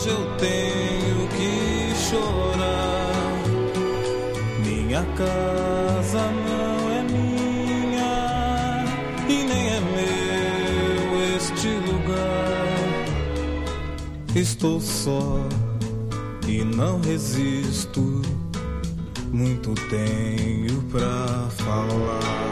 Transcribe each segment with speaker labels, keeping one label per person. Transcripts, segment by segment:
Speaker 1: Eu tenho que chorar. Minha casa não é minha e nem é meu este lugar. Estou só e não resisto. Muito tenho pra falar.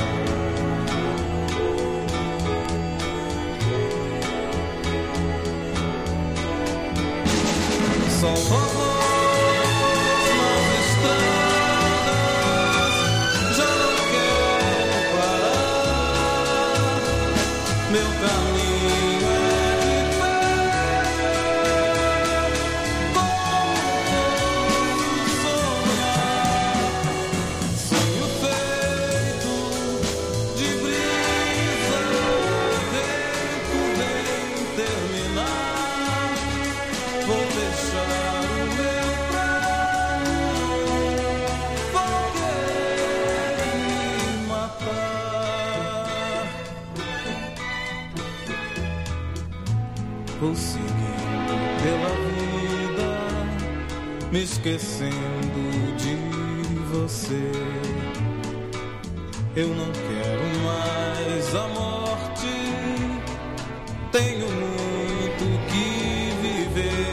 Speaker 1: São vozes nas estradas, já não quero parar. Meu caminho é de pé, como sonhar. Sonho feito de brisa, o tempo vem terminar. Vou deixar vou seguindo pela vida, me esquecendo de você. Eu não quero mais amor.